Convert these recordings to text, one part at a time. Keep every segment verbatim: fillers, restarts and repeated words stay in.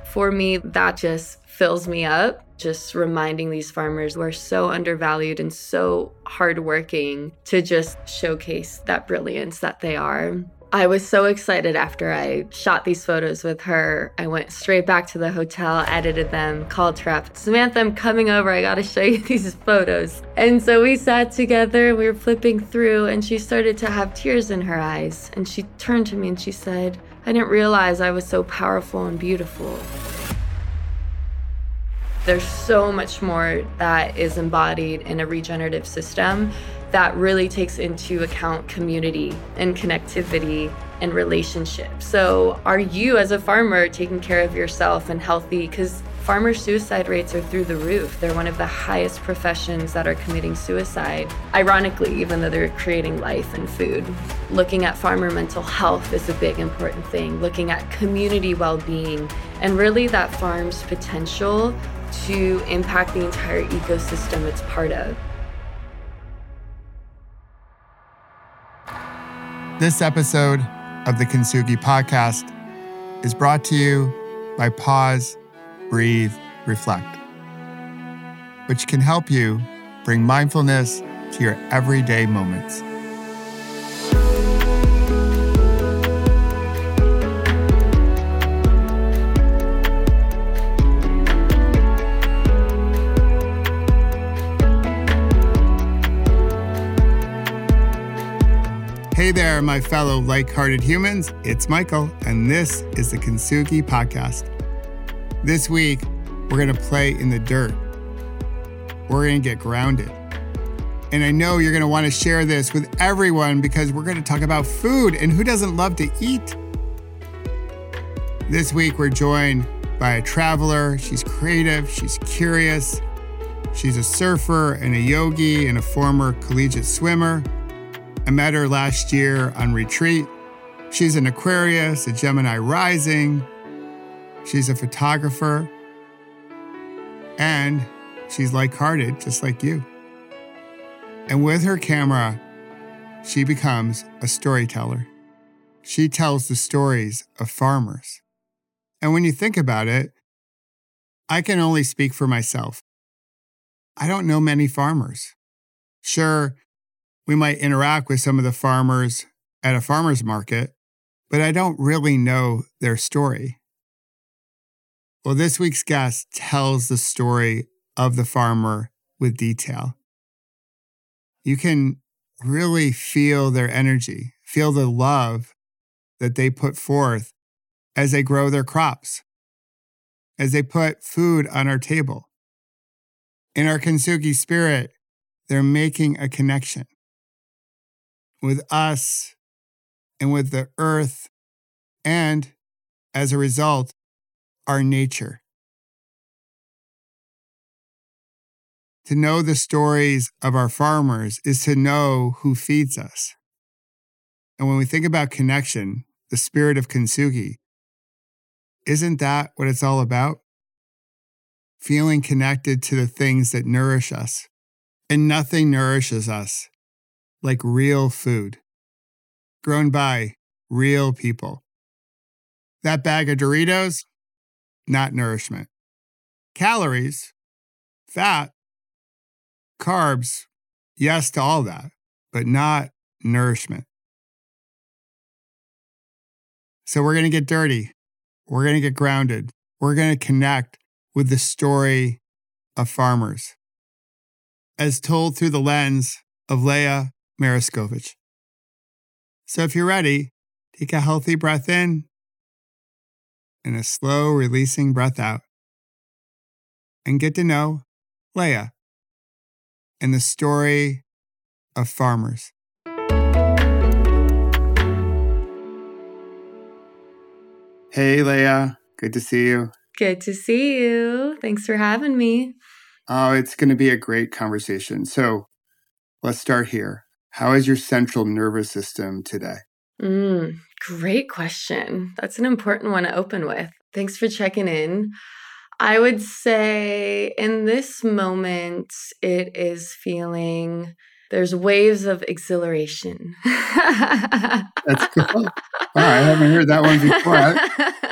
For me, that just fills me up, just reminding these farmers who are so undervalued and so hardworking to just showcase that brilliance that they are. I was so excited after I shot these photos with her. I went straight back to the hotel, edited them, called her up. Samantha, I'm coming over. I got to show you these photos. And so we sat together, we were flipping through, and she started to have tears in her eyes. And she turned to me and she said, I didn't realize I was so powerful and beautiful. There's so much more that is embodied in a regenerative system that really takes into account community and connectivity and relationships. So are you as a farmer taking care of yourself and healthy? Because farmer suicide rates are through the roof. They're one of the highest professions that are committing suicide. Ironically, even though they're creating life and food. Looking at farmer mental health is a big important thing. Looking at community well-being and really that farm's potential to impact the entire ecosystem it's part of. This episode of the Kintsugi Podcast is brought to you by Pause, Breathe, Reflect, which can help you bring mindfulness to your everyday moments. Hey there, my fellow like-hearted humans. It's Michael, and this is the Kintsugi Podcast. This week, we're going to play in the dirt. We're going to get grounded. And I know you're going to want to share this with everyone because we're going to talk about food, and who doesn't love to eat? This week, we're joined by a traveler. She's creative, she's curious. She's a surfer and a yogi and a former collegiate swimmer. I met her last year on retreat. She's an Aquarius, a Gemini rising. She's a photographer. And she's like-hearted, just like you. And with her camera, she becomes a storyteller. She tells the stories of farmers. And when you think about it, I can only speak for myself. I don't know many farmers. Sure, we might interact with some of the farmers at a farmer's market, but I don't really know their story. Well, this week's guest tells the story of the farmer with detail. You can really feel their energy, feel the love that they put forth as they grow their crops, as they put food on our table. In our Kintsugi spirit, they're making a connection with us and with the earth, and as a result, our nature. To know the stories of our farmers is to know who feeds us. And when we think about connection, the spirit of Kintsugi, isn't that what it's all about? Feeling connected to the things that nourish us. And nothing nourishes us like real food, grown by real people. That bag of Doritos, not nourishment. Calories, fat, carbs, yes to all that, but not nourishment. So we're going to get dirty. We're going to get grounded. We're going to connect with the story of farmers, as told through the lens of Leah Mariskovich. So if you're ready, take a healthy breath in and a slow releasing breath out, and get to know Leah and the story of farmers. Hey, Leah. Good to see you. Good to see you. Thanks for having me. Oh, it's going to be a great conversation. So let's start here. How is your central nervous system today? Mm, great question. That's an important one to open with. Thanks for checking in. I would say in this moment, it is feeling, there's waves of exhilaration. That's cool. Wow, I haven't heard that one before. I,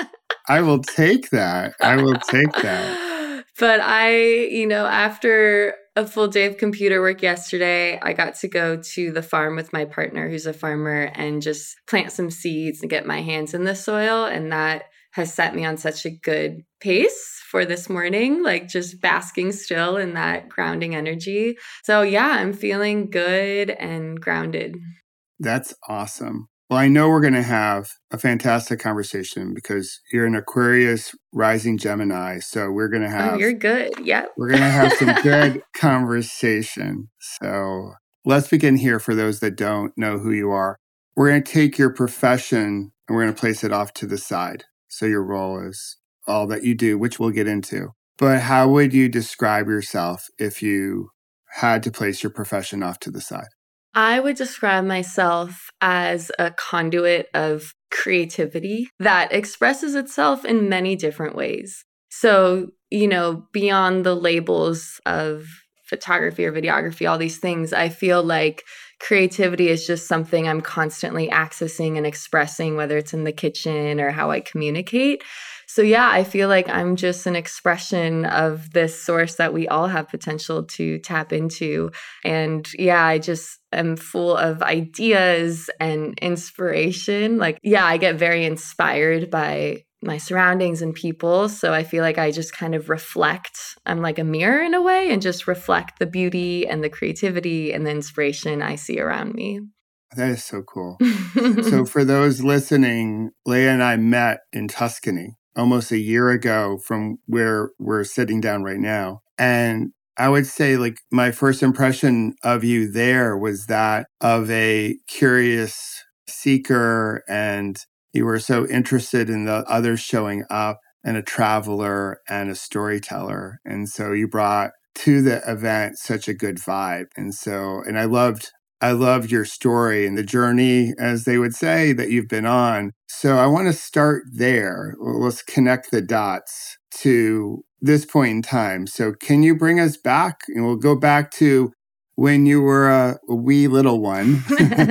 I will take that. I will take that. But I, you know, after a full day of computer work yesterday, I got to go to the farm with my partner, who's a farmer, and just plant some seeds and get my hands in the soil. And that has set me on such a good pace for this morning, like just basking still in that grounding energy. So yeah, I'm feeling good and grounded. That's awesome. Well, I know we're going to have a fantastic conversation because you're an Aquarius rising Gemini. So we're going to have... Oh, you're good. Yep. We're going to have some good conversation. So let's begin here for those that don't know who you are. We're going to take your profession and we're going to place it off to the side. So your role is all that you do, which we'll get into. But how would you describe yourself if you had to place your profession off to the side? I would describe myself as a conduit of creativity that expresses itself in many different ways. So, you know, beyond the labels of photography or videography, all these things, I feel like creativity is just something I'm constantly accessing and expressing, whether it's in the kitchen or how I communicate. So yeah, I feel like I'm just an expression of this source that we all have potential to tap into. And yeah, I just am full of ideas and inspiration. Like, yeah, I get very inspired by my surroundings and people. So I feel like I just kind of reflect. I'm like a mirror in a way and just reflect the beauty and the creativity and the inspiration I see around me. That is so cool. So for those listening, Leah and I met in Tuscany almost a year ago from where we're sitting down right now. And I would say like my first impression of you there was that of a curious seeker, and you were so interested in the others showing up, and a traveler and a storyteller. And so you brought to the event such a good vibe. And so, and I loved I loved your story and the journey, as they would say, that you've been on. So I want to start there. Let's connect the dots to this point in time. So can you bring us back? And we'll go back to when you were a, a wee little one.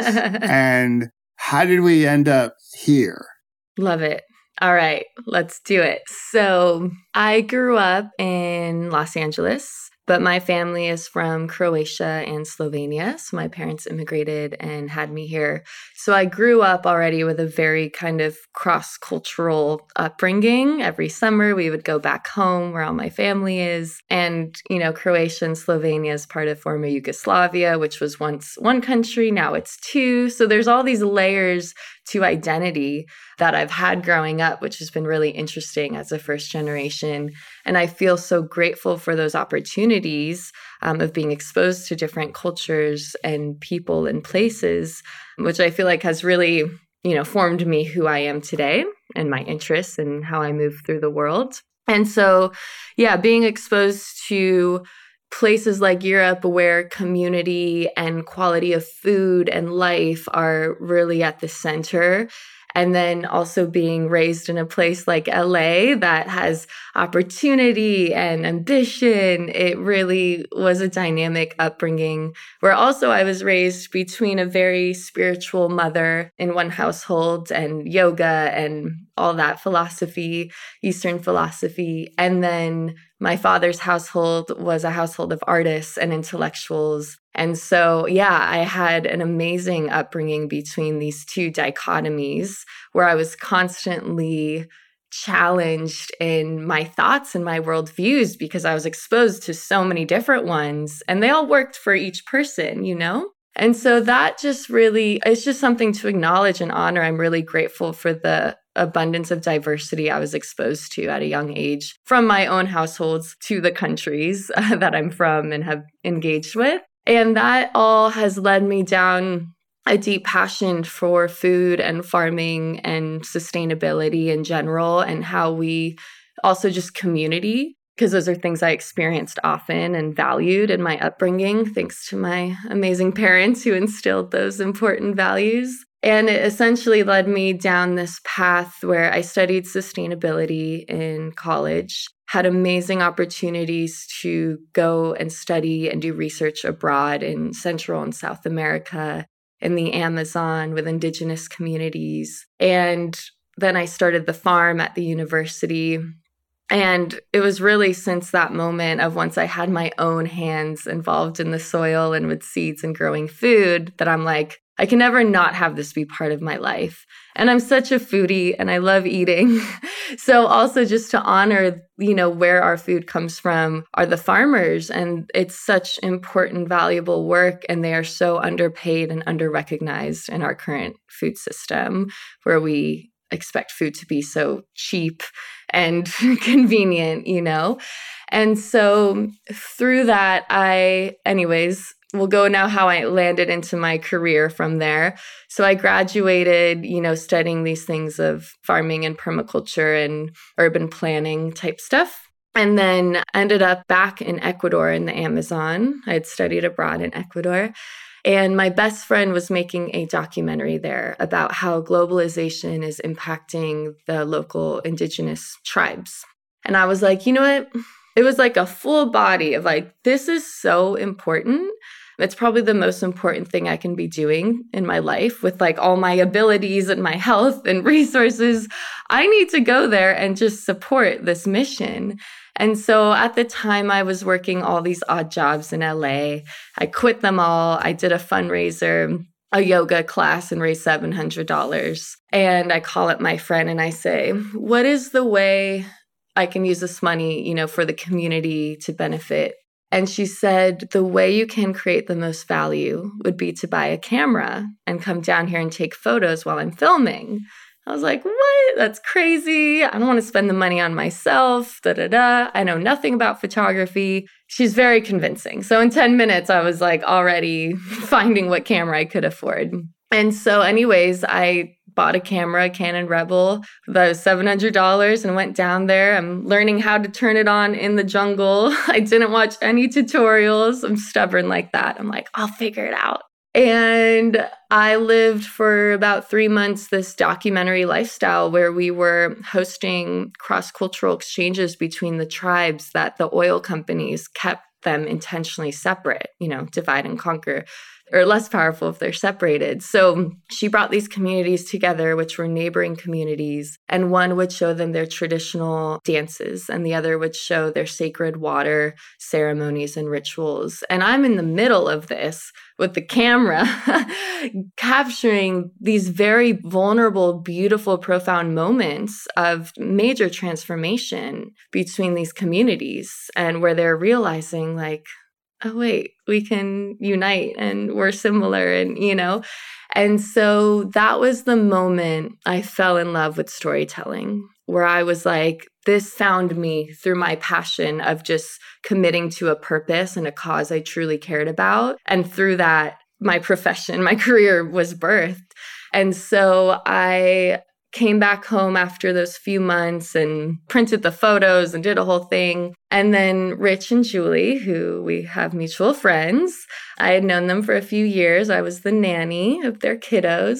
And how did we end up here? Love it. All right, let's do it. So I grew up in Los Angeles, but my family is from Croatia and Slovenia. So my parents immigrated and had me here. So I grew up already with a very kind of cross-cultural upbringing. Every summer we would go back home where all my family is. And, you know, Croatia and Slovenia is part of former Yugoslavia, which was once one country. Now it's two. So there's all these layers to identity that I've had growing up, which has been really interesting as a first generation. And I feel so grateful for those opportunities um, of being exposed to different cultures and people and places, which I feel like has really, you know, formed me who I am today and my interests and how I move through the world. And so, yeah, being exposed to places like Europe where community and quality of food and life are really at the center. And then also being raised in a place like L A that has opportunity and ambition. It really was a dynamic upbringing where also I was raised between a very spiritual mother in one household and yoga and all that philosophy, Eastern philosophy. And then my father's household was a household of artists and intellectuals. And so, yeah, I had an amazing upbringing between these two dichotomies where I was constantly challenged in my thoughts and my worldviews because I was exposed to so many different ones and they all worked for each person, you know? And so that just really, it's just something to acknowledge and honor. I'm really grateful for the abundance of diversity I was exposed to at a young age from my own households to the countries uh, that I'm from and have engaged with. And that all has led me down a deep passion for food and farming and sustainability in general and how we also just community, because those are things I experienced often and valued in my upbringing, thanks to my amazing parents who instilled those important values. And it essentially led me down this path where I studied sustainability in college, had amazing opportunities to go and study and do research abroad in Central and South America, in the Amazon with indigenous communities. And then I started the farm at the university. And it was really since that moment of once I had my own hands involved in the soil and with seeds and growing food that I'm like, I can never not have this be part of my life. And I'm such a foodie and I love eating. So also just to honor, you know, where our food comes from are the farmers. And it's such important, valuable work. And they are so underpaid and under-recognized in our current food system where we expect food to be so cheap and convenient, you know? And so through that, I, anyways, we'll go now how I landed into my career from there. So I graduated, you know, studying these things of farming and permaculture and urban planning type stuff. And then ended up back in Ecuador in the Amazon. I had studied abroad in Ecuador. And my best friend was making a documentary there about how globalization is impacting the local indigenous tribes. And I was like, you know what? It was like a full body of like, this is so important. It's probably the most important thing I can be doing in my life with like all my abilities and my health and resources. I need to go there and just support this mission. And so at the time I was working all these odd jobs in L A. I quit them all. I did a fundraiser, a yoga class, and raised seven hundred dollars. And I call up my friend and I say, what is the way I can use this money, you know, for the community to benefit? And she said, the way you can create the most value would be to buy a camera and come down here and take photos while I'm filming. I was like, what? That's crazy. I don't want to spend the money on myself. Da da da. I know nothing about photography. She's very convincing. So in ten minutes, I was like already finding what camera I could afford. And so anyways, I bought a camera, a Canon Rebel, that was seven hundred dollars and went down there. I'm learning how to turn it on in the jungle. I didn't watch any tutorials. I'm stubborn like that. I'm like, I'll figure it out. And I lived for about three months this documentary lifestyle where we were hosting cross-cultural exchanges between the tribes that the oil companies kept them intentionally separate, you know, divide and conquer, or less powerful if they're separated. So she brought these communities together, which were neighboring communities, and one would show them their traditional dances, and the other would show their sacred water ceremonies and rituals. And I'm in the middle of this with the camera, capturing these very vulnerable, beautiful, profound moments of major transformation between these communities, and where they're realizing like, oh, wait, we can unite and we're similar and, you know. And so that was the moment I fell in love with storytelling, where I was like, this found me through my passion of just committing to a purpose and a cause I truly cared about. And through that, my profession, my career was birthed. And so I came back home after those few months and printed the photos and did a whole thing. And then Rich and Julie, who we have mutual friends, I had known them for a few years. I was the nanny of their kiddos.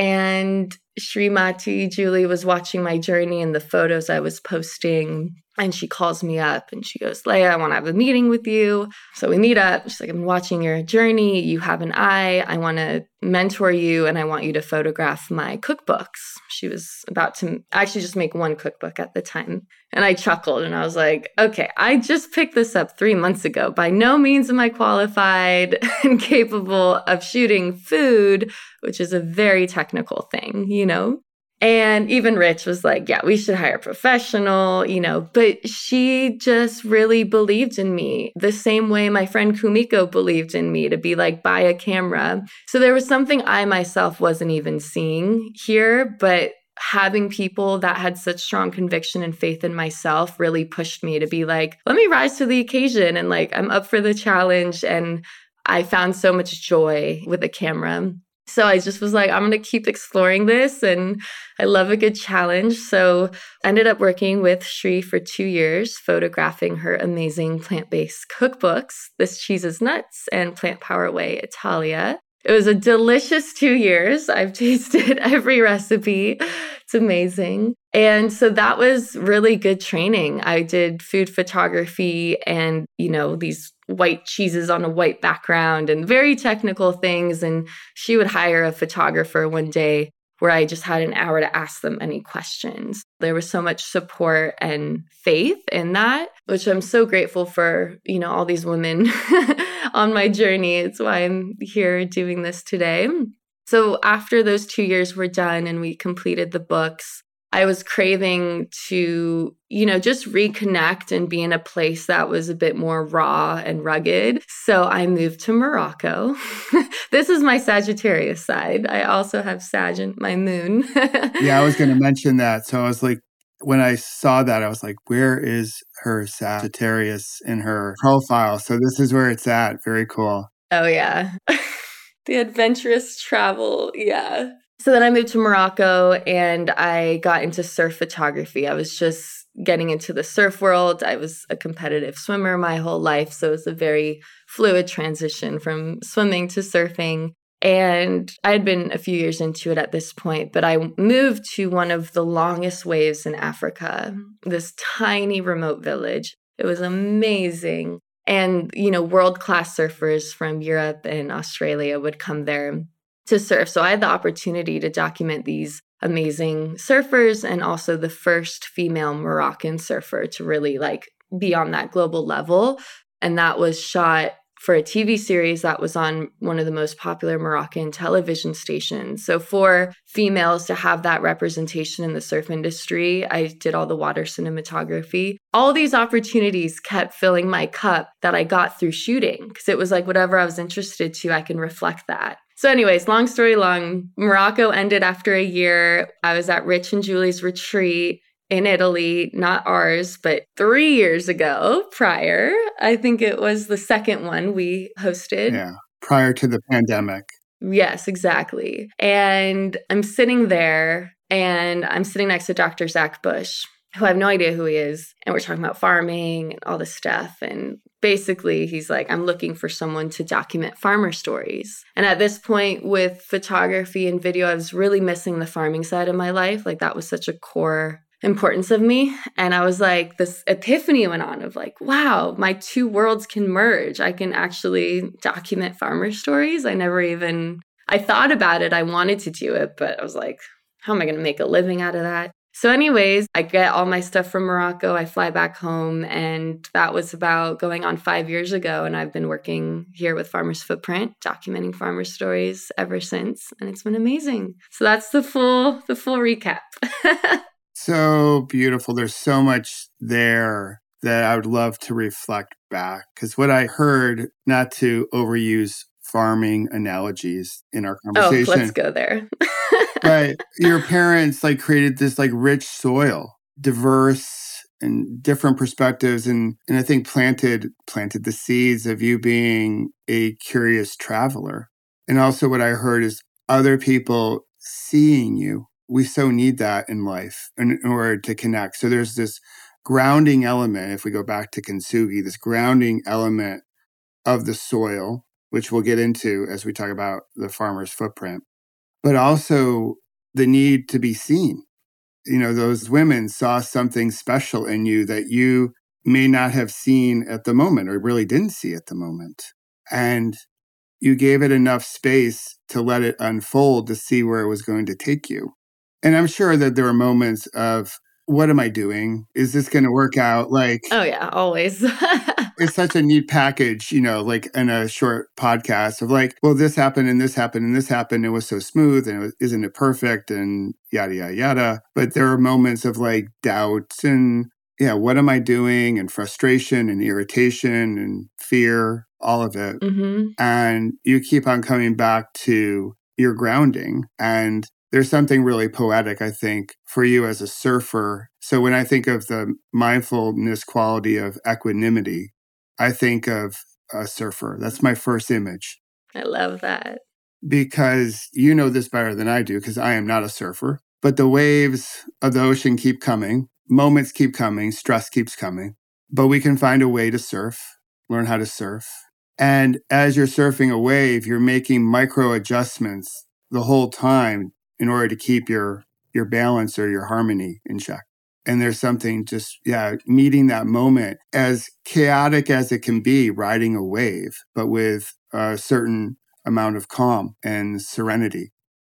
And Srimati, Julie, was watching my journey and the photos I was posting. And she calls me up and she goes, Leah, I want to have a meeting with you. So we meet up. She's like, I'm watching your journey. You have an eye. I want to mentor you and I want you to photograph my cookbooks. She was about to actually just make one cookbook at the time. And I chuckled and I was like, okay, I just picked this up three months ago. By no means am I qualified and capable of shooting food, which is a very technical thing, you know? And even Rich was like, yeah, we should hire a professional, you know, but she just really believed in me the same way my friend Kumiko believed in me to be like, buy a camera. So there was something I myself wasn't even seeing here, but having people that had such strong conviction and faith in myself really pushed me to be like, let me rise to the occasion. And like, I'm up for the challenge. And I found so much joy with the camera. So I just was like, I'm going to keep exploring this. And I love a good challenge. So I ended up working with Shri for two years, photographing her amazing plant-based cookbooks, This Cheese is Nuts and Plant Power Way Italia. It was a delicious two years. I've tasted every recipe. It's amazing. And so that was really good training. I did food photography and, you know, these white cheeses on a white background and very technical things. And she would hire a photographer one day where I just had an hour to ask them any questions. There was so much support and faith in that, which I'm so grateful for, you know, all these women on my journey. It's why I'm here doing this today. So after those two years were done and we completed the books, I was craving to, you know, just reconnect and be in a place that was a bit more raw and rugged. So I moved to Morocco. This is my Sagittarius side. I also have Sag in my moon. Yeah, I was going to mention that. So I was like, when I saw that, I was like, where is her Sagittarius in her profile? So this is where it's at. Very cool. Oh, yeah. The adventurous travel. Yeah. So then I moved to Morocco and I got into surf photography. I was just getting into the surf world. I was a competitive swimmer my whole life. So it was a very fluid transition from swimming to surfing. And I had been a few years into it at this point, but I moved to one of the longest waves in Africa, this tiny remote village. It was amazing. And, you know, world-class surfers from Europe and Australia would come there to surf. So I had the opportunity to document these amazing surfers and also the first female Moroccan surfer to really like be on that global level. And that was shot for a T V series that was on one of the most popular Moroccan television stations. So for females to have that representation in the surf industry, I did all the water cinematography. All these opportunities kept filling my cup that I got through shooting because it was like whatever I was interested to, I can reflect that. So anyways, long story long, Morocco ended after a year. I was at Rich and Julie's retreat in Italy, not ours, but three years ago prior. I think it was the second one we hosted. Yeah, prior to the pandemic. Yes, exactly. And I'm sitting there and I'm sitting next to Doctor Zach Bush, who I have no idea who he is. And we're talking about farming and all this stuff. And basically, he's like, I'm looking for someone to document farmer stories. And at this point with photography and video, I was really missing the farming side of my life. Like that was such a core importance of me. And I was like, this epiphany went on of like, wow, my two worlds can merge. I can actually document farmer stories. I never even, I thought about it. I wanted to do it, but I was like, how am I going to make a living out of that? So anyways, I get all my stuff from Morocco. I fly back home, and that was about going on five years ago. And I've been working here with Farmers Footprint, documenting farmer stories ever since. And it's been amazing. So that's the full, the full recap. So beautiful. There's so much there that I would love to reflect back. Because what I heard, not to overuse farming analogies in our conversation. Oh, let's go there. But your parents like created this like rich soil, diverse and different perspectives, and and I think planted planted the seeds of you being a curious traveler. And also what I heard is other people seeing you. We so need that in life in, in order to connect. So there's this grounding element, if we go back to Kintsugi, this grounding element of the soil, which we'll get into as we talk about the farmer's footprint, but also the need to be seen. You know, those women saw something special in you that you may not have seen at the moment or really didn't see at the moment. And you gave it enough space to let it unfold to see where it was going to take you. And I'm sure that there were moments of, what am I doing? Is this going to work out? Like, oh yeah, always. It's such a neat package, you know, like in a short podcast of like, well, this happened and this happened and this happened. It was so smooth and it was, isn't it perfect and yada, yada, yada. But there are moments of like doubt and yeah, what am I doing? And frustration and irritation and fear, all of it. Mm-hmm. And you keep on coming back to your grounding. And there's something really poetic, I think, for you as a surfer. So when I think of the mindfulness quality of equanimity, I think of a surfer. That's my first image. I love that. Because you know this better than I do, because I am not a surfer. But the waves of the ocean keep coming. Moments keep coming. Stress keeps coming. But we can find a way to surf, learn how to surf. And as you're surfing a wave, you're making micro adjustments the whole time in order to keep your your balance or your harmony in check. And there's something just, yeah, meeting that moment, as chaotic as it can be, riding a wave, but with a certain amount of calm and serenity.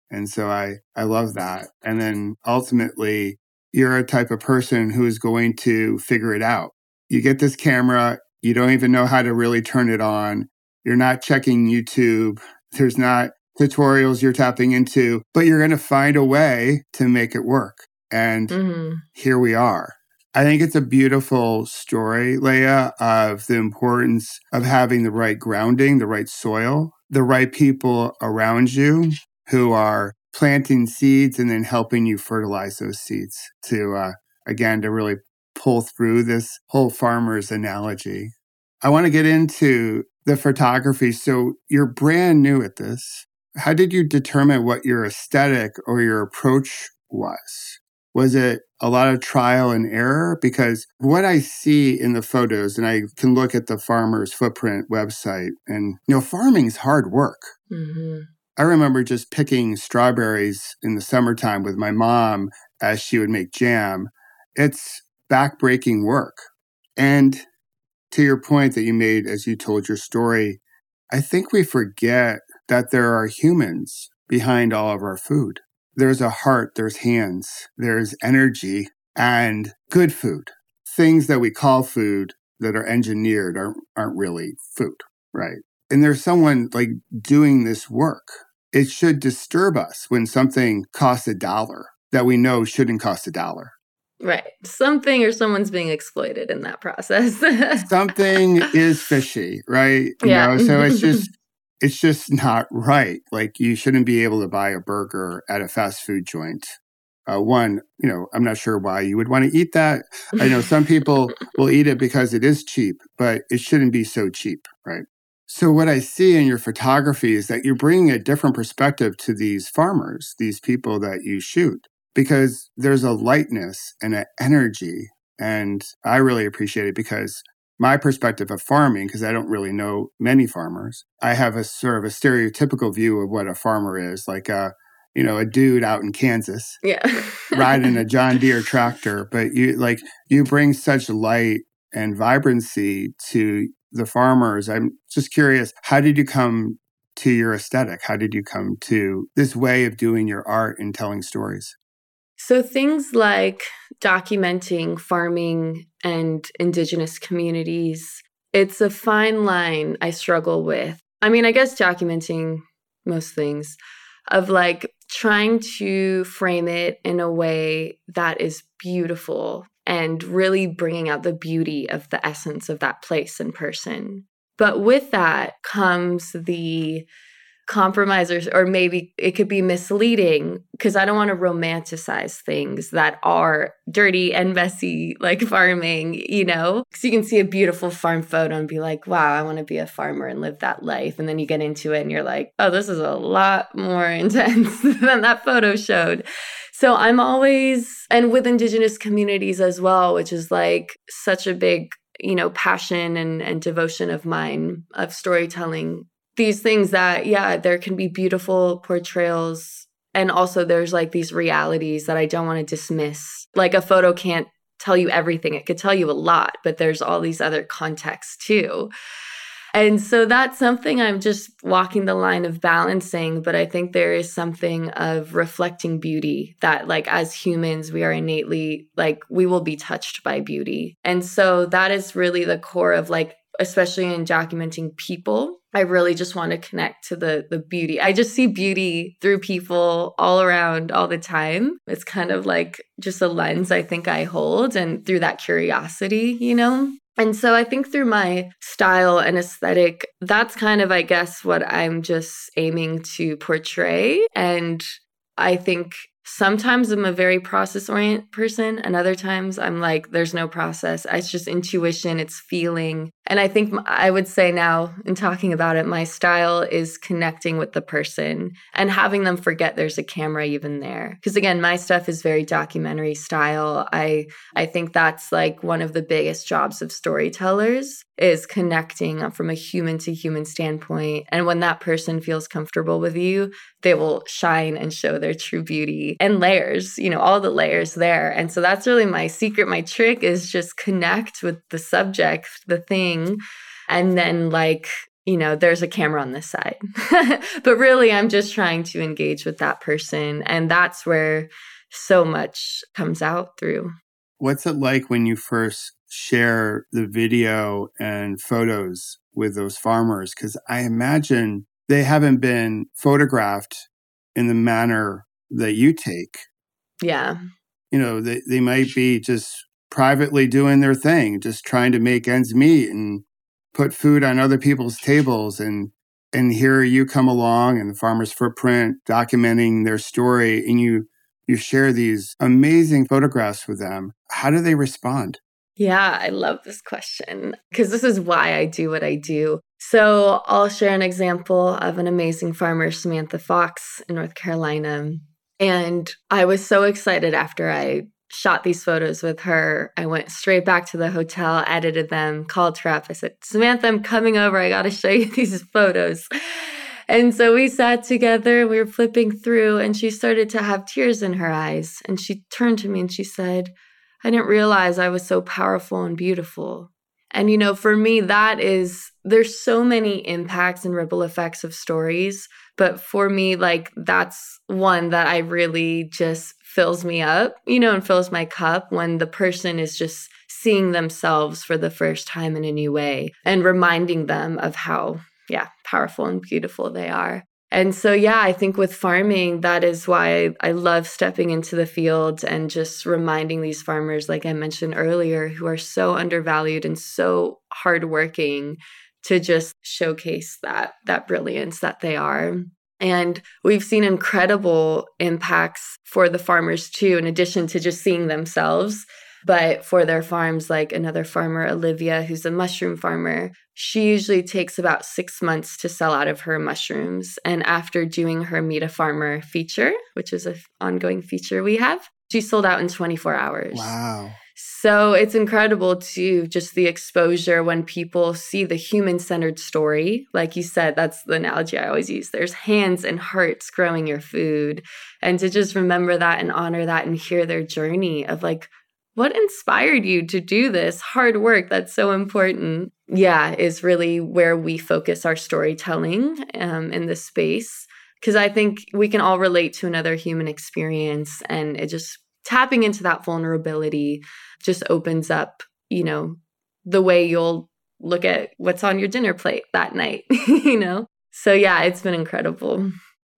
And so I, I love that. And then ultimately, you're a type of person who is going to figure it out. You get this camera, you don't even know how to really turn it on. You're not checking YouTube. There's not tutorials you're tapping into, but you're going to find a way to make it work. And mm-hmm. here we are. I think it's a beautiful story, Leah, of the importance of having the right grounding, the right soil, the right people around you who are planting seeds and then helping you fertilize those seeds to, uh, again, to really pull through this whole farmer's analogy. I want to get into the photography. So you're brand new at this. How did you determine what your aesthetic or your approach was? Was it a lot of trial and error? Because what I see in the photos, and I can look at the Farmer's Footprint website, and, you know, farming is hard work. Mm-hmm. I remember just picking strawberries in the summertime with my mom as she would make jam. It's backbreaking work. And to your point that you made as you told your story, I think we forget that there are humans behind all of our food. There's a heart, there's hands, there's energy, and good food. Things that we call food that are engineered aren't, aren't really food, right? And there's someone like doing this work. It should disturb us when something costs a dollar that we know shouldn't cost a dollar. Right. Something or someone's being exploited in that process. Something is fishy, right? You yeah. know, so it's just, it's just not right. Like you shouldn't be able to buy a burger at a fast food joint. Uh, one, you know, I'm not sure why you would want to eat that. I know some people will eat it because it is cheap, but it shouldn't be so cheap, right? So what I see in your photography is that you're bringing a different perspective to these farmers, these people that you shoot, because there's a lightness and an energy. And I really appreciate it because my perspective of farming, because I don't really know many farmers, I have a sort of a stereotypical view of what a farmer is, like a, you know, a dude out in Kansas, yeah, riding a John Deere tractor. But you like you bring such light and vibrancy to the farmers. I'm just curious, how did you come to your aesthetic? How did you come to this way of doing your art and telling stories? So things like documenting farming and indigenous communities, it's a fine line I struggle with. I mean, I guess documenting most things, of like trying to frame it in a way that is beautiful and really bringing out the beauty of the essence of that place and person. But with that comes the compromisers, or maybe it could be misleading, because I don't want to romanticize things that are dirty and messy, like farming, you know? Because you can see a beautiful farm photo and be like, wow, I want to be a farmer and live that life. And then you get into it and you're like, oh, this is a lot more intense than that photo showed. So I'm always, and with indigenous communities as well, which is like such a big, you know, passion and, and devotion of mine, of storytelling. These things that, yeah, there can be beautiful portrayals. And also there's like these realities that I don't want to dismiss. Like a photo can't tell you everything. It could tell you a lot, but there's all these other contexts too. And so that's something I'm just walking the line of balancing. But I think there is something of reflecting beauty that, like, as humans, we are innately, like, we will be touched by beauty. And so that is really the core of, like, especially in documenting people, I really just want to connect to the the beauty. I just see beauty through people all around all the time. It's kind of like just a lens I think I hold, and through that curiosity, you know? And so I think through my style and aesthetic, that's kind of, I guess, what I'm just aiming to portray. And I think sometimes I'm a very process-oriented person, and other times I'm like, there's no process. It's just intuition, it's feeling. And I think I would say now, in talking about it, my style is connecting with the person and having them forget there's a camera even there. Because again, my stuff is very documentary style. I I think that's like one of the biggest jobs of storytellers, is connecting from a human to human standpoint. And when that person feels comfortable with you, they will shine and show their true beauty and layers, you know, all the layers there. And so that's really my secret. My trick is just connect with the subject, the thing, and then like, you know, there's a camera on this side. But really, I'm just trying to engage with that person. And that's where so much comes out through. What's it like when you first share the video and photos with those farmers? Because I imagine they haven't been photographed in the manner that you take. Yeah. You know, they, they might be just privately doing their thing, just trying to make ends meet and put food on other people's tables. And and here you come along and the Farmer's Footprint documenting their story, and you you share these amazing photographs with them. How do they respond? Yeah, I love this question because this is why I do what I do. So I'll share an example of an amazing farmer, Samantha Fox in North Carolina. And I was so excited after I shot these photos with her. I went straight back to the hotel, edited them, called her up. I said, Samantha, I'm coming over. I got to show you these photos. And so we sat together, we were flipping through, and she started to have tears in her eyes. And she turned to me and she said, I didn't realize I was so powerful and beautiful. And, you know, for me, that is, there's so many impacts and ripple effects of stories. But for me, like, that's one that I really just fills me up, you know, and fills my cup when the person is just seeing themselves for the first time in a new way and reminding them of how, yeah, powerful and beautiful they are. And so, yeah, I think with farming, that is why I love stepping into the field and just reminding these farmers, like I mentioned earlier, who are so undervalued and so hardworking, to just showcase that that brilliance that they are. And we've seen incredible impacts for the farmers too, in addition to just seeing themselves. But for their farms, like another farmer, Olivia, who's a mushroom farmer, she usually takes about six months to sell out of her mushrooms. And after doing her Meet a Farmer feature, which is an ongoing feature we have, she sold out in twenty-four hours. Wow. So it's incredible too, just the exposure when people see the human-centered story. Like you said, that's the analogy I always use. There's hands and hearts growing your food. And to just remember that and honor that and hear their journey of like, what inspired you to do this hard work that's so important? Yeah, is really where we focus our storytelling um, in this space. Because I think we can all relate to another human experience, and it just tapping into that vulnerability just opens up, you know, the way you'll look at what's on your dinner plate that night, you know? So yeah, it's been incredible.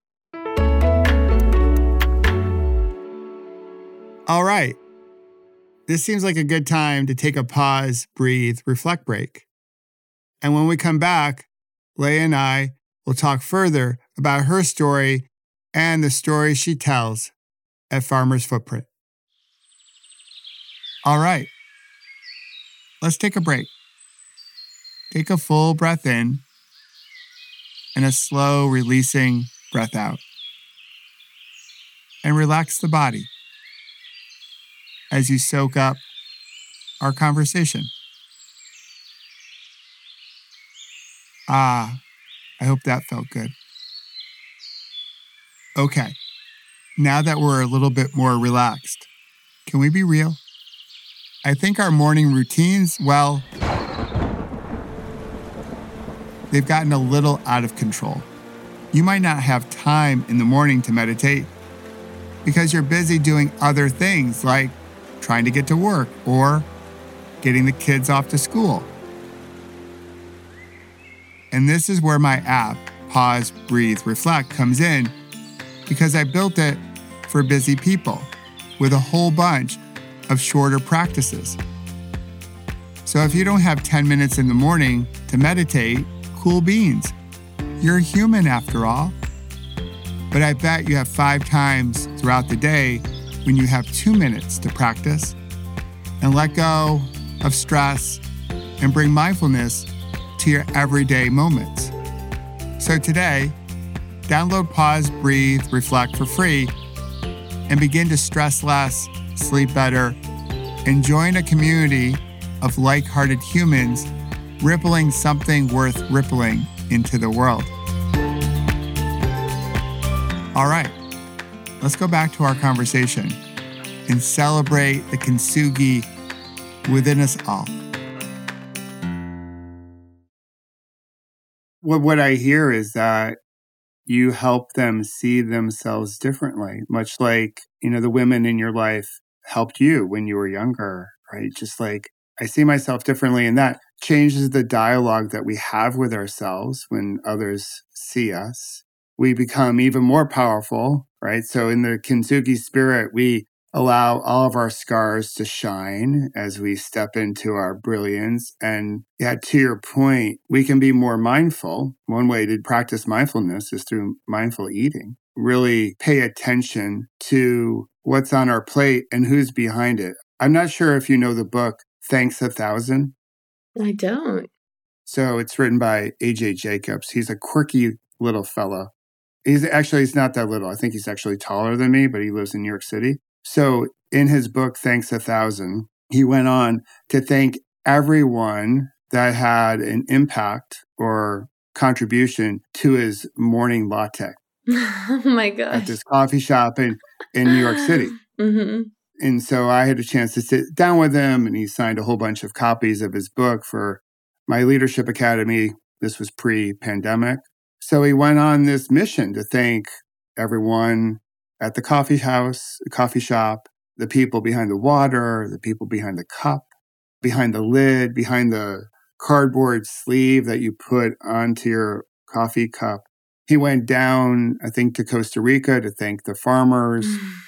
All right. This seems like a good time to take a pause, breathe, reflect break. And when we come back, Leah and I will talk further about her story and the story she tells at Farmer's Footprint. All right, let's take a break. Take a full breath in and a slow releasing breath out. And relax the body as you soak up our conversation. Ah, I hope that felt good. Okay, now that we're a little bit more relaxed, can we be real? I think our morning routines, well, they've gotten a little out of control. You might not have time in the morning to meditate because you're busy doing other things like trying to get to work or getting the kids off to school. And this is where my app, Pause, Breathe, Reflect, comes in because I built it for busy people with a whole bunch of shorter practices. So if you don't have ten minutes in the morning to meditate, cool beans. You're human after all. But I bet you have five times throughout the day when you have two minutes to practice and let go of stress and bring mindfulness to your everyday moments. So today, download Pause, Breathe, Reflect for free and begin to stress less, sleep better, and join a community of like-hearted humans rippling something worth rippling into the world. All right, let's go back to our conversation and celebrate the kintsugi within us all. What, what I hear is that you help them see themselves differently, much like, you know, the women in your life helped you when you were younger, right? Just like, I see myself differently, and that changes the dialogue that we have with ourselves when others see us. We become even more powerful, right? So in the Kintsugi spirit, we allow all of our scars to shine as we step into our brilliance. And yeah, to your point, we can be more mindful. One way to practice mindfulness is through mindful eating. Really pay attention to what's on our plate and who's behind it. I'm not sure if you know the book, Thanks a Thousand. I don't. So it's written by A J Jacobs. He's a quirky little fellow. He's actually, he's not that little. I think he's actually taller than me, but he lives in New York City. So in his book, Thanks a Thousand, he went on to thank everyone that had an impact or contribution to his morning latte. Oh my gosh. At this coffee shop in, in New York City. Mm-hmm. And so I had a chance to sit down with him, and he signed a whole bunch of copies of his book for my Leadership Academy. This was pre-pandemic. So he went on this mission to thank everyone at the coffee house, the coffee shop, the people behind the water, the people behind the cup, behind the lid, behind the cardboard sleeve that you put onto your coffee cup. He went down, I think, to Costa Rica to thank the farmers,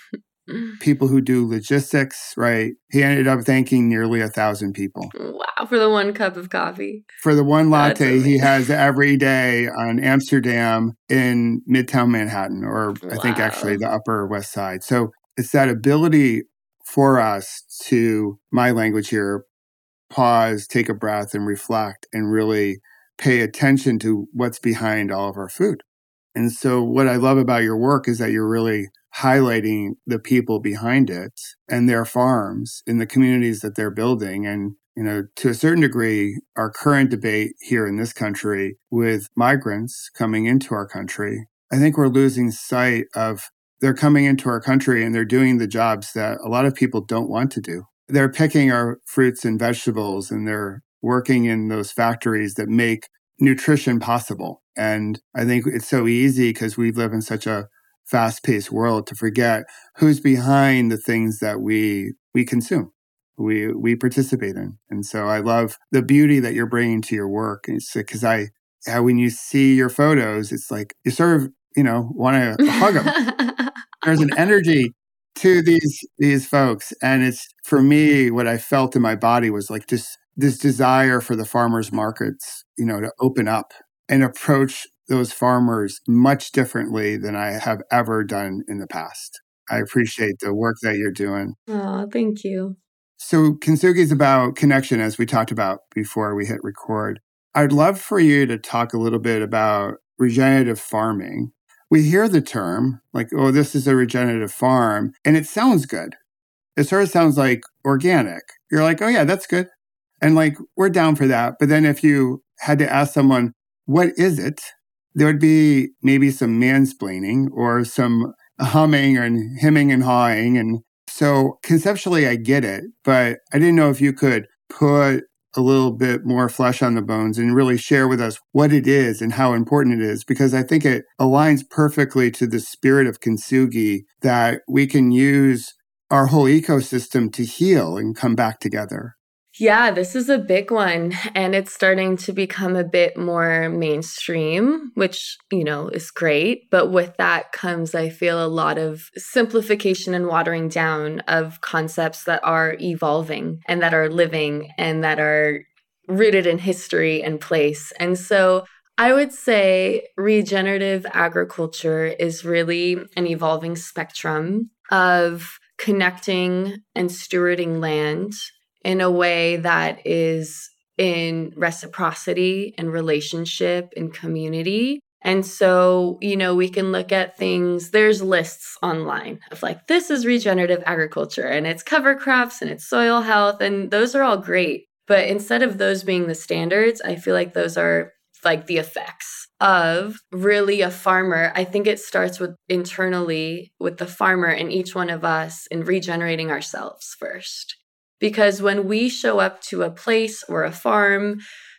people who do logistics, right? He ended up thanking nearly a thousand people. Wow, for the one cup of coffee. For the one latte he has every day on Amsterdam in Midtown Manhattan, or Wow. I think actually the Upper West Side. So it's that ability for us to, my language here, pause, take a breath and reflect and really pay attention to what's behind all of our food. And so what I love about your work is that you're really highlighting the people behind it and their farms in the communities that they're building. And, you know, to a certain degree, our current debate here in this country with migrants coming into our country, I think we're losing sight of they're coming into our country and they're doing the jobs that a lot of people don't want to do. They're picking our fruits and vegetables, and they're working in those factories that make nutrition possible. And I think it's so easy because we live in such a fast-paced world to forget who's behind the things that we we consume, we we participate in. And so I love the beauty that you're bringing to your work. It's because I, when you see your photos, it's like you sort of, you know, want to hug them. There's an energy to these these folks, and it's, for me, what I felt in my body was like just this desire for the farmers markets, you know, to open up and approach those farmers much differently than I have ever done in the past. I appreciate the work that you're doing. Oh, thank you. So Kintsugi is about connection, as we talked about before we hit record. I'd love for you to talk a little bit about regenerative farming. We hear the term like, oh, this is a regenerative farm, and it sounds good. It sort of sounds like organic. You're like, oh yeah, that's good. And like, we're down for that. But then if you had to ask someone, what is it? There would be maybe some mansplaining or some humming and hemming and hawing. And so conceptually, I get it, but I didn't know if you could put a little bit more flesh on the bones and really share with us what it is and how important it is, because I think it aligns perfectly to the spirit of Kintsugi, that we can use our whole ecosystem to heal and come back together. Yeah, this is a big one, and it's starting to become a bit more mainstream, which, you know, is great. But with that comes, I feel, a lot of simplification and watering down of concepts that are evolving and that are living and that are rooted in history and place. And so I would say regenerative agriculture is really an evolving spectrum of connecting and stewarding land in a way that is in reciprocity and relationship and community. And so, you know, we can look at things, there's lists online of like, this is regenerative agriculture and it's cover crops and it's soil health, and those are all great. But instead of those being the standards, I feel like those are like the effects of really a farmer. I think it starts with internally with the farmer and each one of us in regenerating ourselves first. Because when we show up to a place or a farm,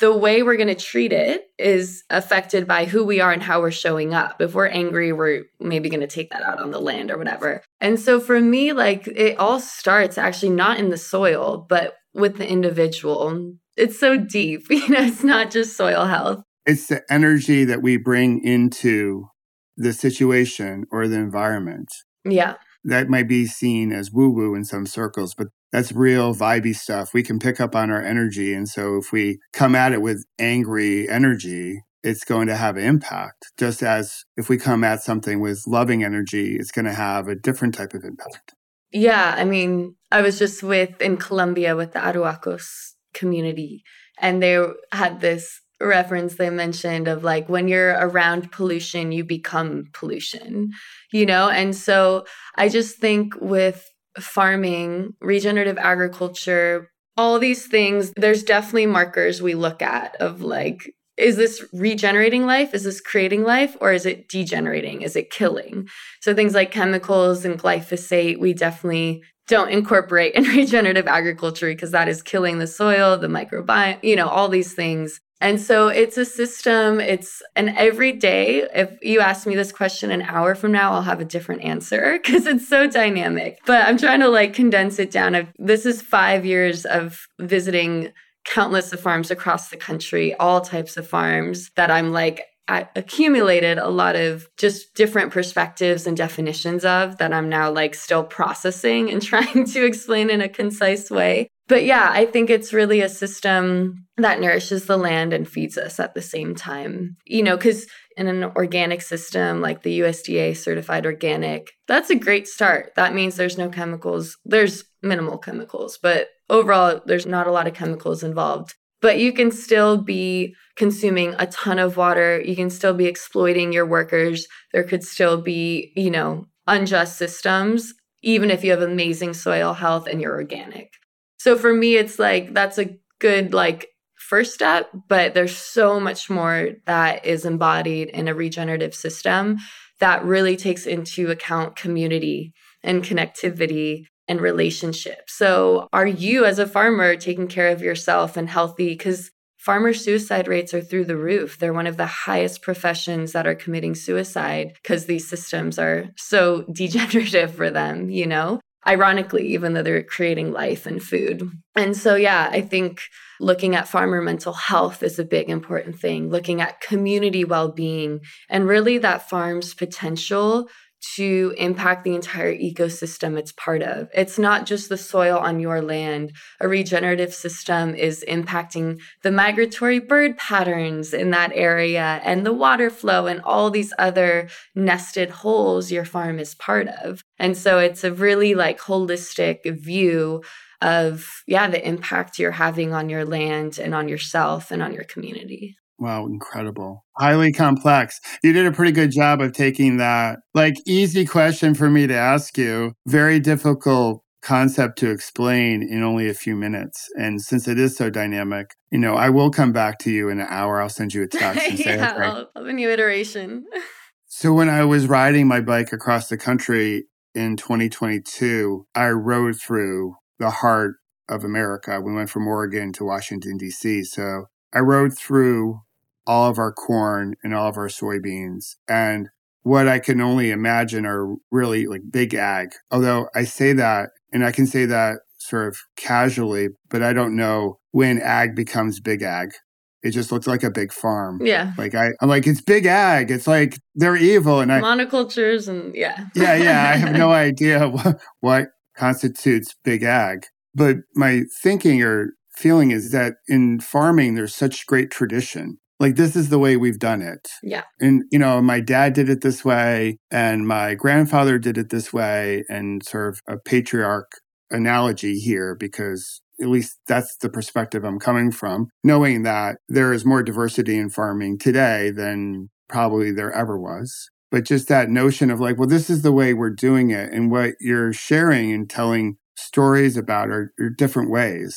the way we're going to treat it is affected by who we are and how we're showing up. If we're angry, we're maybe going to take that out on the land or whatever. And so for me, like it all starts actually not in the soil, but with the individual. It's so deep, you know, it's not just soil health. It's the energy that we bring into the situation or the environment. Yeah. That might be seen as woo-woo in some circles, but that's real vibey stuff. We can pick up on our energy. And so if we come at it with angry energy, it's going to have an impact. Just as if we come at something with loving energy, it's going to have a different type of impact. Yeah. I mean, I was just with in Colombia with the Arhuacos community, and they had this reference they mentioned of like, when you're around pollution, you become pollution, you know? And so I just think with farming, regenerative agriculture, all these things, there's definitely markers we look at of like, is this regenerating life? Is this creating life? Or is it degenerating? Is it killing? So things like chemicals and glyphosate, we definitely don't incorporate in regenerative agriculture because that is killing the soil, the microbiome, you know, all these things. And so it's a system, it's, and every day, if you ask me this question an hour from now, I'll have a different answer because it's so dynamic. But I'm trying to like condense it down. I've, this is five years of visiting countless of farms across the country, all types of farms that I'm like, I accumulated a lot of just different perspectives and definitions of that I'm now like still processing and trying to explain in a concise way. But yeah, I think it's really a system that nourishes the land and feeds us at the same time. You know, because in an organic system like the U S D A certified organic, that's a great start. That means there's no chemicals. There's minimal chemicals, but overall, there's not a lot of chemicals involved. But you can still be consuming a ton of water. You can still be exploiting your workers. There could still be, you know, unjust systems, even if you have amazing soil health and you're organic. So for me, it's like, that's a good like first step, but there's so much more that is embodied in a regenerative system that really takes into account community and connectivity and relationships. So are you as a farmer taking care of yourself and healthy? Because farmer suicide rates are through the roof. They're one of the highest professions that are committing suicide because these systems are so degenerative for them, you know? Ironically, even though they're creating life and food. And so, yeah, I think looking at farmer mental health is a big important thing, looking at community well-being and really that farm's potential to impact the entire ecosystem it's part of. It's not just the soil on your land. A regenerative system is impacting the migratory bird patterns in that area and the water flow and all these other nested holes your farm is part of. And so it's a really like holistic view of, yeah, the impact you're having on your land and on yourself and on your community. Wow, incredible. Highly complex. You did a pretty good job of taking that, like, easy question for me to ask you, very difficult concept to explain in only a few minutes. And since it is so dynamic, you know, I will come back to you in an hour. I'll send you a text and say, yeah, okay. I'll have a new iteration. So when I was riding my bike across the country in twenty twenty-two, I rode through the heart of America. We went from Oregon to Washington, D C. So I rode through all of our corn and all of our soybeans. And what I can only imagine are really like big ag. Although I say that, and I can say that sort of casually, but I don't know when ag becomes big ag. It just looks like a big farm. Yeah. Like I, I'm like, it's big ag. It's like they're evil. And I monocultures and yeah. yeah, yeah. I have no idea what, what constitutes big ag. But my thinking or feeling is that in farming, there's such great tradition. Like, this is the way we've done it. Yeah. And, you know, my dad did it this way, and my grandfather did it this way, and sort of a patriarch analogy here, because at least that's the perspective I'm coming from, knowing that there is more diversity in farming today than probably there ever was. But just that notion of like, well, this is the way we're doing it. And what you're sharing and telling stories about are, are different ways.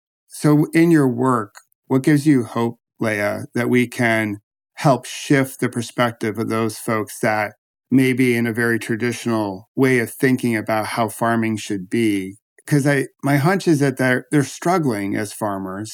So in your work, what gives you hope, Leah, that we can help shift the perspective of those folks that maybe in a very traditional way of thinking about how farming should be? Because I, my hunch is that they're, they're struggling as farmers.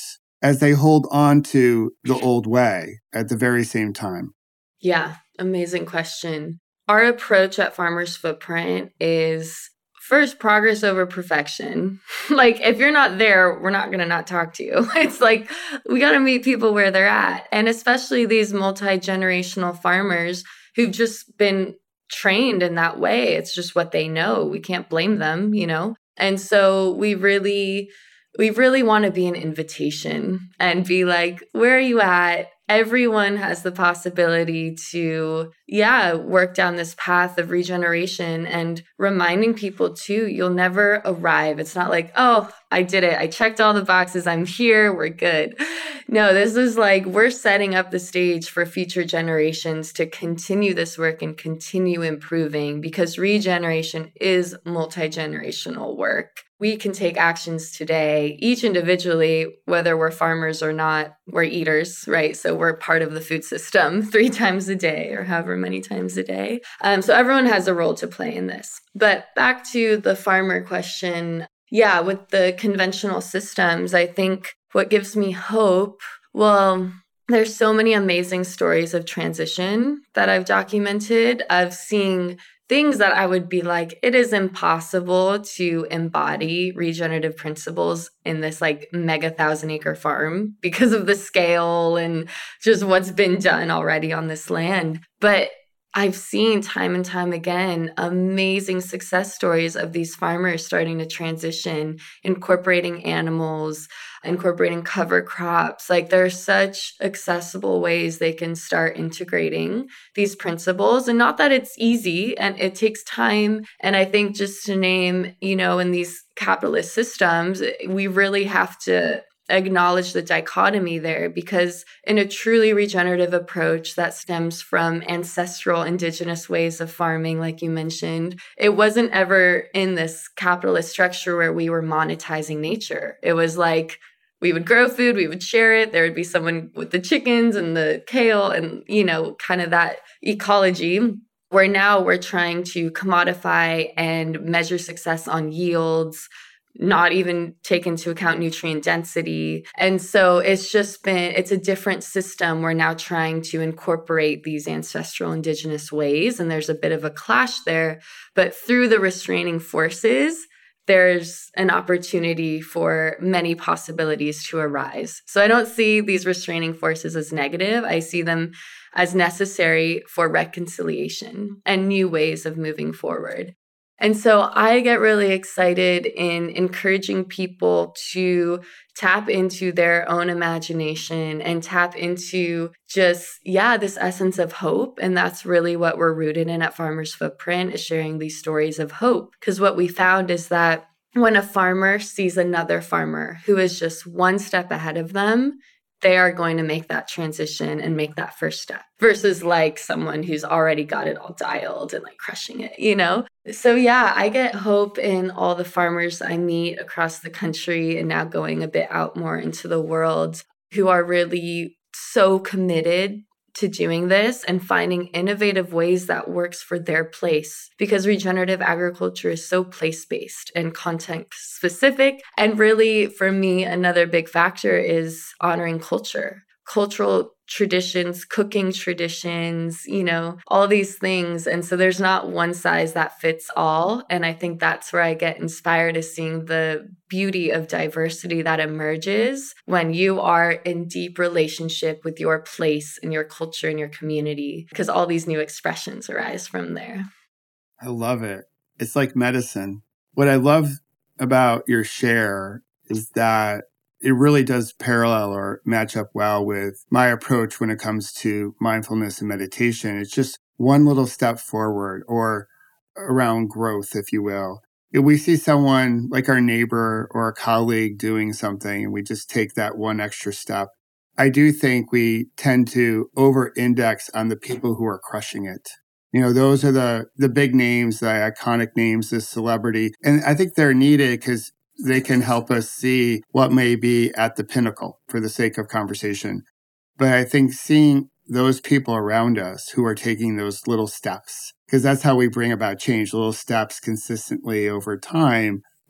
as they hold on to the old way at the very same time? Yeah, amazing question. Our approach at Farmers Footprint is first progress over perfection. Like, if you're not there, we're not going to not talk to you. It's like, we got to meet people where they're at. And especially these multi-generational farmers who've just been trained in that way. It's just what they know. We can't blame them, you know? And so we really, we really want to be an invitation and be like, where are you at? Everyone has the possibility to, yeah, work down this path of regeneration, and reminding people too, you'll never arrive. It's not like, oh, I did it. I checked all the boxes. I'm here. We're good. No, this is like, we're setting up the stage for future generations to continue this work and continue improving, because regeneration is multi-generational work. We can take actions today, each individually, whether we're farmers or not. We're eaters, right? So we're part of the food system three times a day or however many times a day. Um, so everyone has a role to play in this. But back to the farmer question, yeah, with the conventional systems, I think what gives me hope, well, there's so many amazing stories of transition that I've documented, of seeing things that I would be like, it is impossible to embody regenerative principles in this like mega thousand acre farm because of the scale and just what's been done already on this land. But I've seen time and time again amazing success stories of these farmers starting to transition, incorporating animals, incorporating cover crops. Like, there are such accessible ways they can start integrating these principles. And not that it's easy, and it takes time. And I think, just to name, you know, in these capitalist systems, we really have to acknowledge the dichotomy there, because in a truly regenerative approach that stems from ancestral indigenous ways of farming, like you mentioned, it wasn't ever in this capitalist structure where we were monetizing nature. It was like, we would grow food, we would share it. There would be someone with the chickens and the kale and, you know, kind of that ecology, where now we're trying to commodify and measure success on yields, not even take into account nutrient density. And so it's just been, it's a different system. We're now trying to incorporate these ancestral indigenous ways, and there's a bit of a clash there. But through the restraining forces, there's an opportunity for many possibilities to arise. So I don't see these restraining forces as negative. I see them as necessary for reconciliation and new ways of moving forward. And so I get really excited in encouraging people to tap into their own imagination and tap into just, yeah, this essence of hope. And that's really what we're rooted in at Farmers Footprint, is sharing these stories of hope. Because what we found is that when a farmer sees another farmer who is just one step ahead of them, they are going to make that transition and make that first step, versus like someone who's already got it all dialed and like crushing it, you know? So yeah, I get hope in all the farmers I meet across the country, and now going a bit out more into the world, who are really so committed to doing this and finding innovative ways that works for their place, because regenerative agriculture is so place-based and context-specific. And really, for me, another big factor is honoring culture, cultural traditions, cooking traditions, you know, all these things. And so there's not one size that fits all. And I think that's where I get inspired, is seeing the beauty of diversity that emerges when you are in deep relationship with your place and your culture and your community, because all these new expressions arise from there. I love it. It's like medicine. What I love about your share is that it really does parallel or match up well with my approach when it comes to mindfulness and meditation. It's just one little step forward, or around growth, if you will. If we see someone like our neighbor or a colleague doing something and we just take that one extra step, I do think we tend to over-index on the people who are crushing it. You know, those are the the big names, the iconic names, the celebrity. And I think they're needed because they can help us see what may be at the pinnacle for the sake of conversation. But I think seeing those people around us who are taking those little steps, because that's how we bring about change, little steps consistently over time,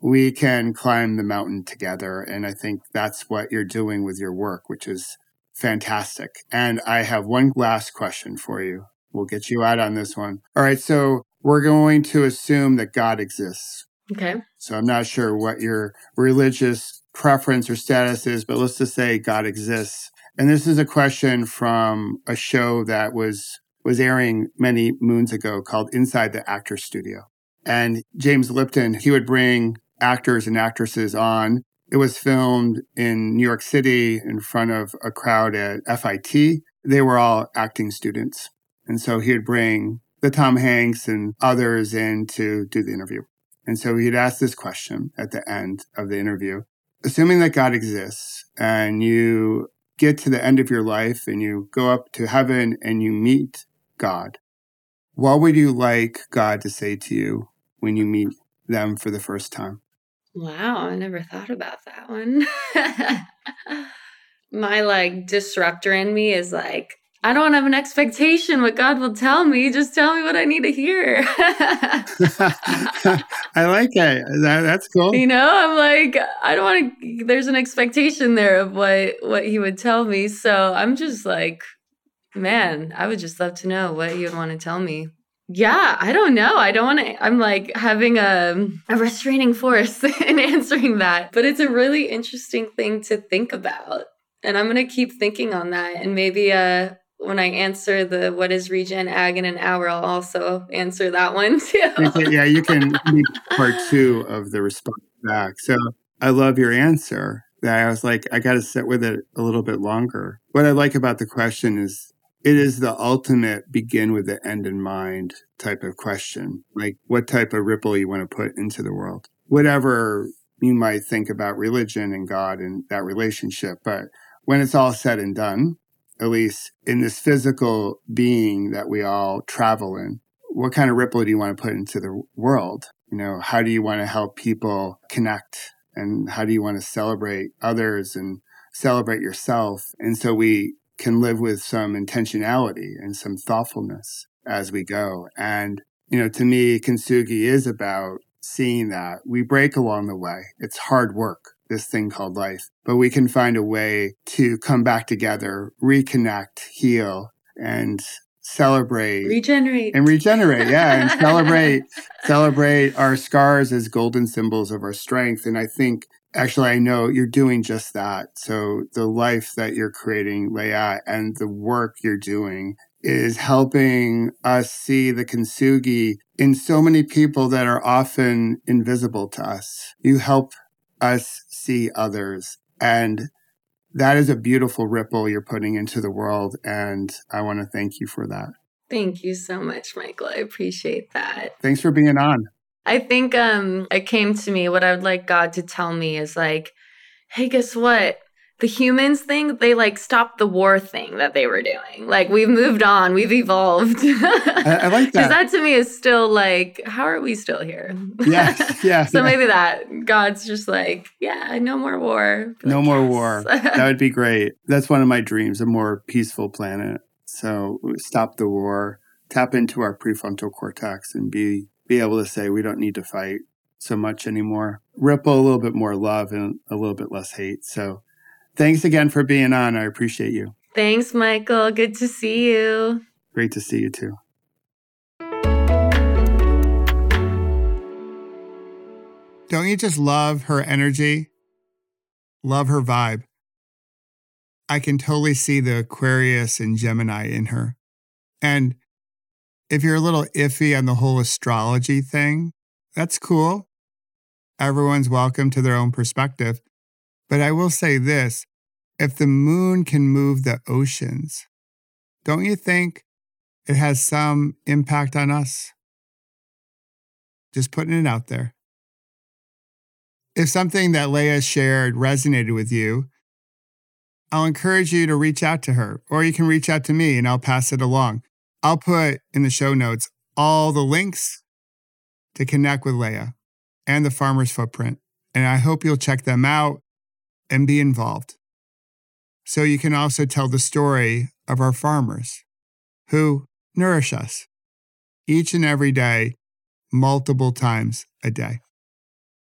we can climb the mountain together. And I think that's what you're doing with your work, which is fantastic. And I have one last question for you. We'll get you out on this one. All right. So we're going to assume that God exists. Okay. So I'm not sure what your religious preference or status is, but let's just say God exists. And this is a question from a show that was was airing many moons ago called Inside the Actor Studio. And James Lipton, he would bring actors and actresses on. It was filmed in New York City in front of a crowd at F I T. They were all acting students. And so he would bring the Tom Hanks and others in to do the interview. And so he'd ask this question at the end of the interview. Assuming that God exists and you get to the end of your life and you go up to heaven and you meet God, what would you like God to say to you when you meet them for the first time? Wow, I never thought about that one. My like disruptor in me is like, I don't have an expectation what God will tell me. Just tell me what I need to hear. I like it. That, that's cool. You know, I'm like, I don't want to, there's an expectation there of what, what he would tell me. So I'm just like, man, I would just love to know what he would want to tell me. Yeah, I don't know. I don't want to, I'm like having a, a restraining force in answering that. But it's a really interesting thing to think about. And I'm going to keep thinking on that. And maybe uh, when I answer the what is regen ag in an hour, I'll also answer that one too. Yeah, you can be part two of the response back. So I love your answer. That I was like, I got to sit with it a little bit longer. What I like about the question is it is the ultimate begin with the end in mind type of question. Like what type of ripple you want to put into the world. Whatever you might think about religion and God and that relationship. But when it's all said and done, at least in this physical being that we all travel in, what kind of ripple do you want to put into the world? You know, how do you want to help people connect? And how do you want to celebrate others and celebrate yourself? And so we can live with some intentionality and some thoughtfulness as we go. And, you know, to me, Kintsugi is about seeing that we break along the way. It's hard work, this thing called life, but we can find a way to come back together, reconnect, heal, and celebrate. Regenerate. And regenerate, yeah, and celebrate, celebrate our scars as golden symbols of our strength. And I think actually, I know you're doing just that. So the life that you're creating, Leah, and the work you're doing is helping us see the Kintsugi in so many people that are often invisible to us. You help us see others. And that is a beautiful ripple you're putting into the world. And I want to thank you for that. Thank you so much, Michael. I appreciate that. Thanks for being on. I think um, it came to me, what I would like God to tell me is like, hey, guess what? The humans thing, they like stopped the war thing that they were doing. Like we've moved on, we've evolved. I, I like that. Because that to me is still like, how are we still here? Yes, yeah. So yeah. maybe that God's just like, yeah, no more war. No like, more yes. war. That would be great. That's one of my dreams, a more peaceful planet. So stop the war, tap into our prefrontal cortex and be be able to say we don't need to fight so much anymore. Ripple a little bit more love and a little bit less hate. So thanks again for being on. I appreciate you. Thanks, Michael. Good to see you. Great to see you too. Don't you just love her energy? Love her vibe. I can totally see the Aquarius and Gemini in her. And if you're a little iffy on the whole astrology thing, that's cool. Everyone's welcome to their own perspective. But I will say this, if the moon can move the oceans, don't you think it has some impact on us? Just putting it out there. If something that Leah shared resonated with you, I'll encourage you to reach out to her, or you can reach out to me and I'll pass it along. I'll put in the show notes all the links to connect with Leah and the Farmer's Footprint. And I hope you'll check them out and be involved. So you can also tell the story of our farmers who nourish us each and every day, multiple times a day.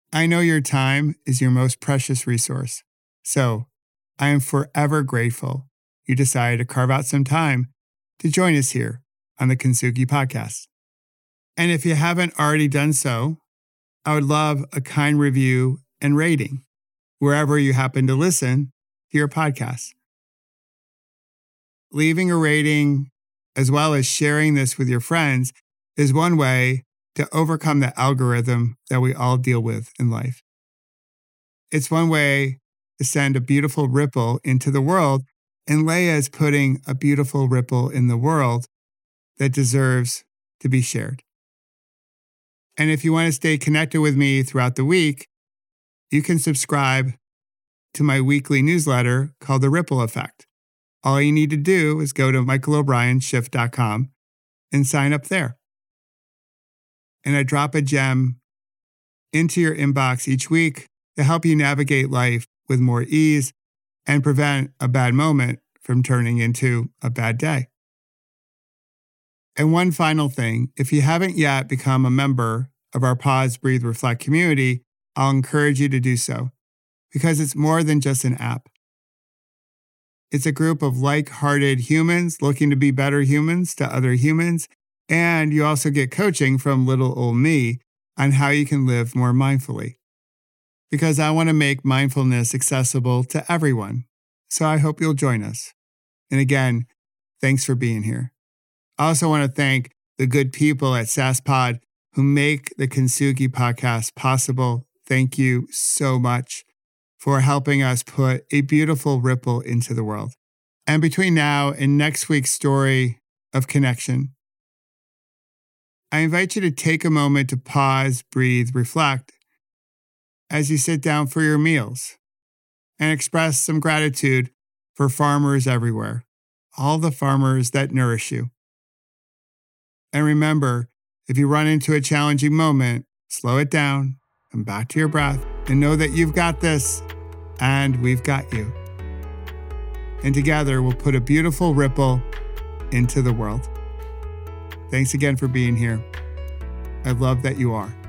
I know your time is your most precious resource, so I am forever grateful you decided to carve out some time to join us here on the Kintsugi Podcast. And if you haven't already done so, I would love a kind review and rating wherever you happen to listen to your podcast. Leaving a rating, as well as sharing this with your friends, is one way to overcome the algorithm that we all deal with in life. It's one way to send a beautiful ripple into the world, and Leia is putting a beautiful ripple in the world that deserves to be shared. And if you want to stay connected with me throughout the week, you can subscribe to my weekly newsletter called The Ripple Effect. All you need to do is go to michael o'brien shift dot com and sign up there. And I drop a gem into your inbox each week to help you navigate life with more ease and prevent a bad moment from turning into a bad day. And one final thing, if you haven't yet become a member of our Pause, Breathe, Reflect community, I'll encourage you to do so, because it's more than just an app. It's a group of like-hearted humans looking to be better humans to other humans, and you also get coaching from little old me on how you can live more mindfully. Because I want to make mindfulness accessible to everyone, so I hope you'll join us. And again, thanks for being here. I also want to thank the good people at SassPod who make the Kintsugi Podcast possible. Thank you so much for helping us put a beautiful ripple into the world. And between now and next week's story of connection, I invite you to take a moment to pause, breathe, reflect as you sit down for your meals and express some gratitude for farmers everywhere, all the farmers that nourish you. And remember, if you run into a challenging moment, slow it down, come back to your breath, and know that you've got this, and we've got you. And together, we'll put a beautiful ripple into the world. Thanks again for being here. I love that you are.